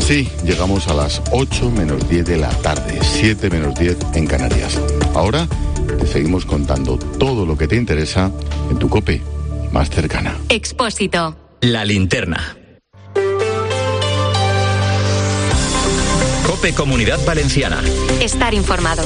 Así llegamos a las 8 menos 10 de la tarde, 7 menos 10 en Canarias. Ahora te seguimos contando todo lo que te interesa en tu COPE más cercana. Expósito. La linterna. COPE Comunidad Valenciana. Estar informado.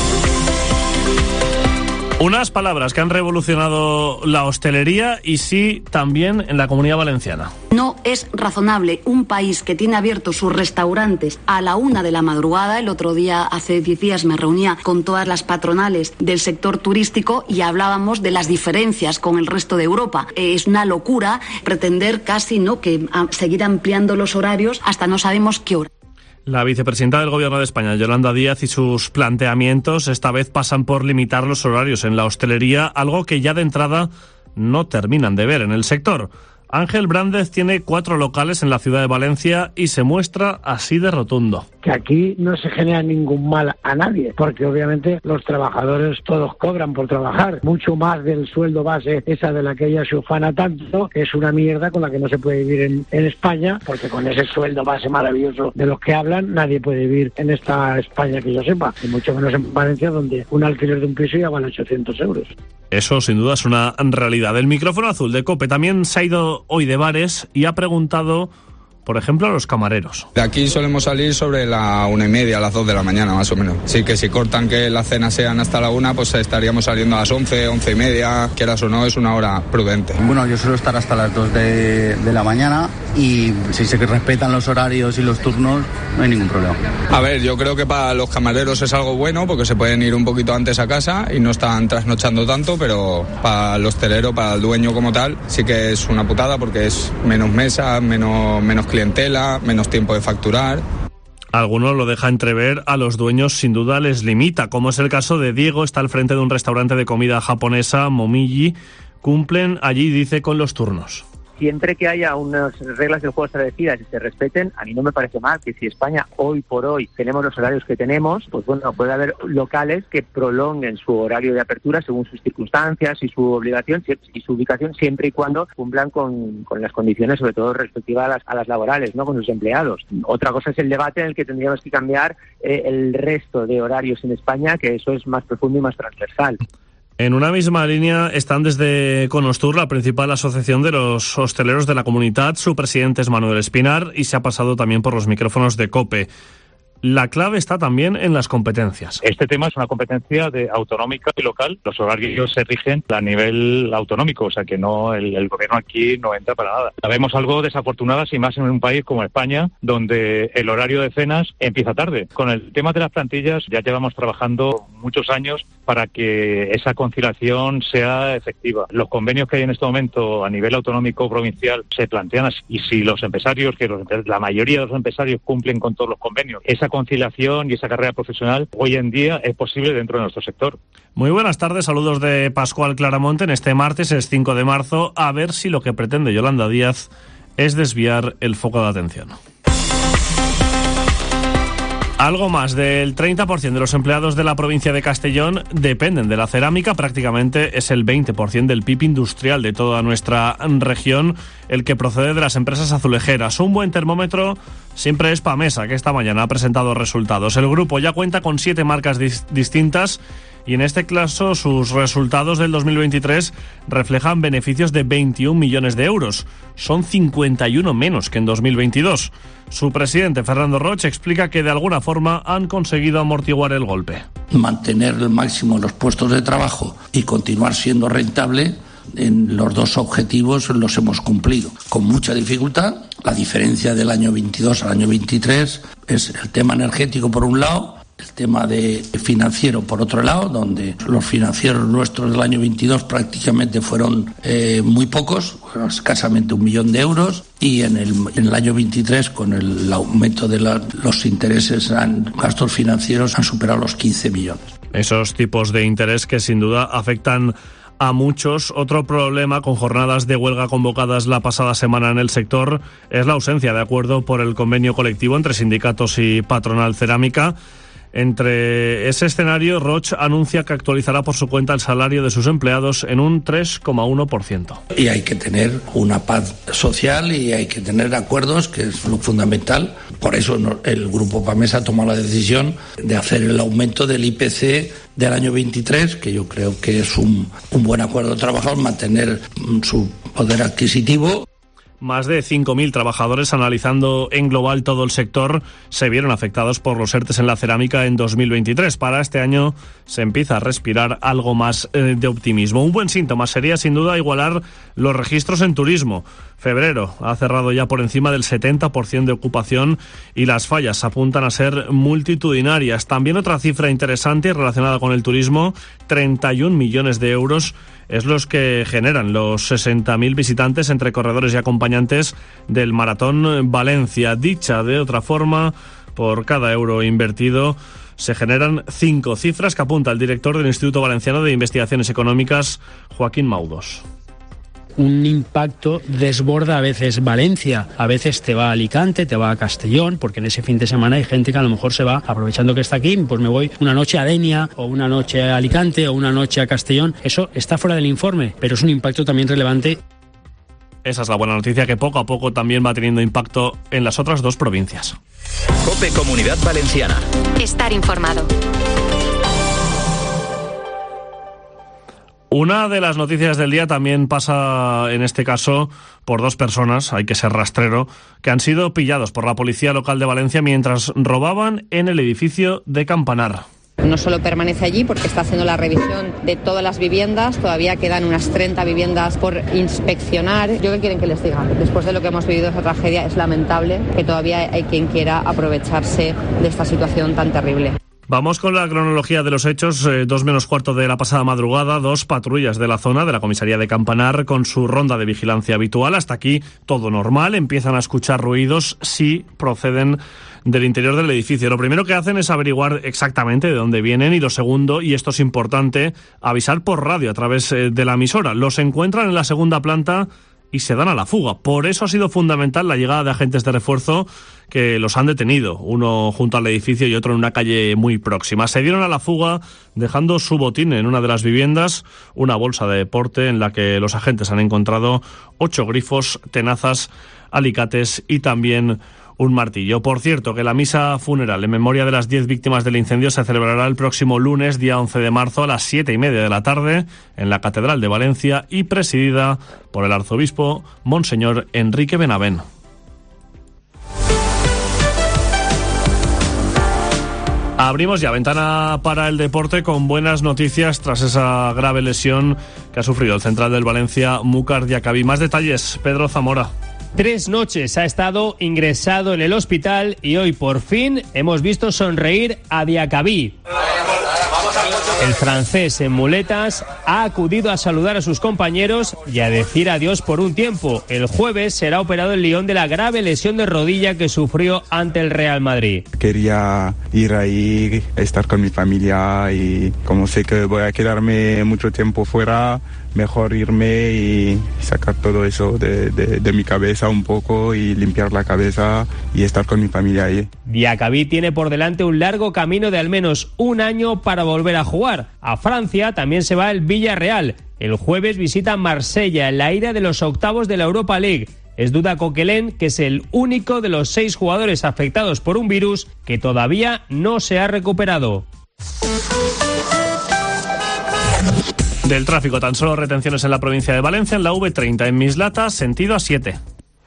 Unas palabras que han revolucionado la hostelería y sí también en la Comunidad Valenciana. No es razonable un país que tiene abiertos sus restaurantes a la 1 de la madrugada. El otro día, hace 10 días, me reunía con todas las patronales del sector turístico y hablábamos de las diferencias con el resto de Europa. Es una locura pretender casi que seguir ampliando los horarios hasta no sabemos qué hora. La vicepresidenta del Gobierno de España, Yolanda Díaz, y sus planteamientos esta vez pasan por limitar los horarios en la hostelería, algo que ya de entrada no terminan de ver en el sector. Ángel Brández tiene 4 locales en la ciudad de Valencia y se muestra así de rotundo. Que aquí no se genera ningún mal a nadie, porque obviamente los trabajadores todos cobran por trabajar, mucho más del sueldo base, esa de la que ella se ufana tanto, que es una mierda con la que no se puede vivir en España, porque con ese sueldo base maravilloso de los que hablan, nadie puede vivir en esta España que yo sepa, y mucho menos en Valencia, donde un alquiler de un piso ya vale 800 euros. Eso sin duda es una realidad. El micrófono azul de COPE también se ha ido hoy de bares y ha preguntado, por ejemplo, a los camareros. De aquí solemos salir sobre la 1:30, a las 2 de la mañana más o menos. Sí que si cortan que las cenas sean hasta la 1, pues estaríamos saliendo a las 11, 11:30, quieras o no, es una hora prudente. Bueno, yo suelo estar hasta las 2 de la mañana y si se respetan los horarios y los turnos, no hay ningún problema. A ver, yo creo que para los camareros es algo bueno porque se pueden ir un poquito antes a casa y no están trasnochando tanto, pero para el hostelero, para el dueño como tal, sí que es una putada porque es menos mesas, menos clientela, menos tiempo de facturar. Algunos lo deja entrever, a los dueños sin duda les limita, como es el caso de Diego, está al frente de un restaurante de comida japonesa, Momiji. Cumplen allí, dice, con los turnos. Siempre que haya unas reglas del juego establecidas y se respeten, a mí no me parece mal que si España hoy por hoy tenemos los horarios que tenemos, pues bueno, puede haber locales que prolonguen su horario de apertura según sus circunstancias y su obligación y su ubicación, siempre y cuando cumplan con las condiciones, sobre todo respectivas a las laborales, ¿no?, con sus empleados. Otra cosa es el debate en el que tendríamos que cambiar el resto de horarios en España, que eso es más profundo y más transversal. En una misma línea están desde Conostur, la principal asociación de los hosteleros de la comunidad. Su presidente es Manuel Espinar y se ha pasado también por los micrófonos de COPE. La clave está también en las competencias. Este tema es una competencia autonómica y local. Los horarios se rigen a nivel autonómico, o sea que no el gobierno aquí no entra para nada. La vemos algo desafortunadas y más en un país como España, donde el horario de cenas empieza tarde. Con el tema de las plantillas ya llevamos trabajando muchos años para que esa conciliación sea efectiva. Los convenios que hay en este momento a nivel autonómico provincial se plantean así, y si los empresarios, la mayoría de los empresarios cumplen con todos los convenios, esa conciliación y esa carrera profesional hoy en día es posible dentro de nuestro sector. Muy buenas tardes, saludos de Pascual Claramonte en este martes, es 5 de marzo, a ver si lo que pretende Yolanda Díaz es desviar el foco de atención. Algo más del 30% de los empleados de la provincia de Castellón dependen de la cerámica, prácticamente es el 20% del PIB industrial de toda nuestra región, el que procede de las empresas azulejeras. Un buen termómetro siempre es Pamesa, que esta mañana ha presentado resultados. El grupo ya cuenta con 7 marcas distintas y en este caso sus resultados del 2023 reflejan beneficios de 21 millones de euros. Son 51 menos que en 2022. Su presidente, Fernando Roig, explica que de alguna forma han conseguido amortiguar el golpe. Mantener al máximo los puestos de trabajo y continuar siendo rentable, en los 2 objetivos los hemos cumplido. Con mucha dificultad, la diferencia del año 22 al año 23 es el tema energético por un lado, el tema de financiero por otro lado, donde los financieros nuestros del año 22 prácticamente fueron muy pocos, escasamente 1 millón de euros, y en el año 23 con el aumento de los intereses gastos financieros han superado los 15 millones. Esos tipos de interés que sin duda afectan a muchos. Otro problema con jornadas de huelga convocadas la pasada semana en el sector es la ausencia de acuerdo por el convenio colectivo entre sindicatos y patronal cerámica. Entre ese escenario, Roche anuncia que actualizará por su cuenta el salario de sus empleados en un 3,1%. Y hay que tener una paz social y hay que tener acuerdos, que es lo fundamental. Por eso el Grupo PAMES ha tomado la decisión de hacer el aumento del IPC del año 23, que yo creo que es un buen acuerdo de trabajo, mantener su poder adquisitivo. Más de 5.000 trabajadores, analizando en global todo el sector, se vieron afectados por los ERTEs en la cerámica en 2023. Para este año se empieza a respirar algo más de optimismo. Un buen síntoma sería sin duda igualar los registros en turismo. Febrero ha cerrado ya por encima del 70% de ocupación y las fallas apuntan a ser multitudinarias. También otra cifra interesante relacionada con el turismo, 31 millones de euros es los que generan los 60.000 visitantes entre corredores y acompañantes del Maratón Valencia. Dicha de otra forma, por cada euro invertido se generan 5 cifras que apunta el director del Instituto Valenciano de Investigaciones Económicas, Joaquín Maudos. Un impacto desborda a veces Valencia, a veces te va a Alicante, te va a Castellón, porque en ese fin de semana hay gente que a lo mejor se va, aprovechando que está aquí, pues me voy una noche a Denia, o una noche a Alicante, o una noche a Castellón. Eso está fuera del informe, pero es un impacto también relevante. Esa es la buena noticia, que poco a poco también va teniendo impacto en las otras 2 provincias. COPE Comunidad Valenciana. Estar informado. Una de las noticias del día también pasa, en este caso, por 2 personas, hay que ser rastrero, que han sido pillados por la Policía Local de Valencia mientras robaban en el edificio de Campanar. No solo permanece allí porque está haciendo la revisión de todas las viviendas, todavía quedan unas 30 viviendas por inspeccionar. ¿Yo qué quieren que les diga? Después de lo que hemos vivido, esa tragedia, es lamentable que todavía hay quien quiera aprovecharse de esta situación tan terrible. Vamos con la cronología de los hechos. 2 menos cuarto de la pasada madrugada, 2 patrullas de la zona de la comisaría de Campanar con su ronda de vigilancia habitual. Hasta aquí todo normal. Empiezan a escuchar ruidos, sí proceden del interior del edificio. Lo primero que hacen es averiguar exactamente de dónde vienen y lo segundo, y esto es importante, avisar por radio a través de la emisora. Los encuentran en la segunda planta y se dan a la fuga. Por eso ha sido fundamental la llegada de agentes de refuerzo que los han detenido, uno junto al edificio y otro en una calle muy próxima. Se dieron a la fuga dejando su botín en una de las viviendas, una bolsa de deporte en la que los agentes han encontrado 8 grifos, tenazas, alicates y también un martillo. Por cierto, que la misa funeral en memoria de las 10 víctimas del incendio se celebrará el próximo lunes, día 11 de marzo, a las 7:30 de la tarde, en la Catedral de Valencia y presidida por el arzobispo Monseñor Enrique Benavent. Abrimos ya ventana para el deporte con buenas noticias tras esa grave lesión que ha sufrido el central del Valencia, Mukhar Diakabi. Más detalles, Pedro Zamora. 3 noches ha estado ingresado en el hospital y hoy por fin hemos visto sonreír a Diakabi. El francés en muletas ha acudido a saludar a sus compañeros y a decir adiós por un tiempo. El jueves será operado en Lyon de la grave lesión de rodilla que sufrió ante el Real Madrid. Quería ir ahí, estar con mi familia y como sé que voy a quedarme mucho tiempo fuera, mejor irme y sacar todo eso de mi cabeza un poco y limpiar la cabeza y estar con mi familia ahí. Diakabi tiene por delante un largo camino de al menos un año para volver a jugar. A Francia también se va el Villarreal. El jueves visita Marsella en la ida de los octavos de la Europa League. Es Duda Coquelin, que es el único de los 6 jugadores afectados por un virus que todavía no se ha recuperado. Del tráfico, tan solo retenciones en la provincia de Valencia, en la V30 en Mislata, sentido A7.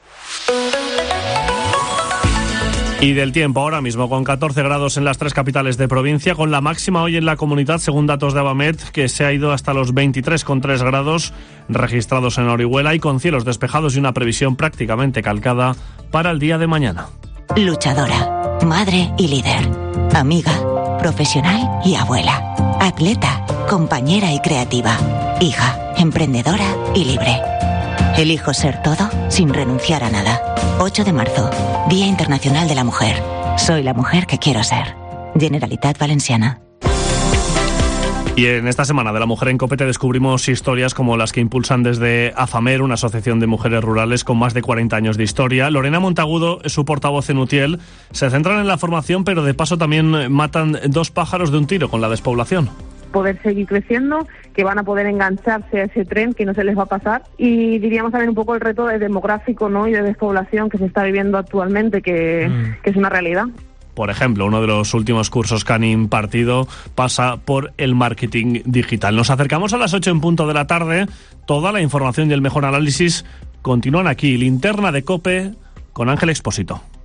Y del tiempo ahora mismo, con 14 grados en las 3 capitales de provincia, con la máxima hoy en la comunidad, según datos de Abamet, que se ha ido hasta los 23,3 grados registrados en Orihuela y con cielos despejados y una previsión prácticamente calcada para el día de mañana. Luchadora, madre y líder, amiga, profesional y abuela, atleta, compañera y creativa, hija, emprendedora y libre. Elijo ser todo sin renunciar a nada. 8 de marzo, Día Internacional de la Mujer. Soy la mujer que quiero ser. Generalitat Valenciana. Y en esta semana de la Mujer en COPE te descubrimos historias como las que impulsan desde AFAMER, una asociación de mujeres rurales con más de 40 años de historia. Lorena Montagudo es su portavoz en UTIEL. Se centran en la formación, pero de paso también matan 2 pájaros de un tiro con la despoblación. Poder seguir creciendo, que van a poder engancharse a ese tren, que no se les va a pasar, y diríamos también un poco el reto demográfico, ¿no?, y de despoblación que se está viviendo actualmente, que es una realidad. Por ejemplo, uno de los últimos cursos que han impartido pasa por el marketing digital. Nos acercamos a las 8 en punto de la tarde. Toda la información y el mejor análisis continúan aquí. Linterna de COPE con Ángel Expósito.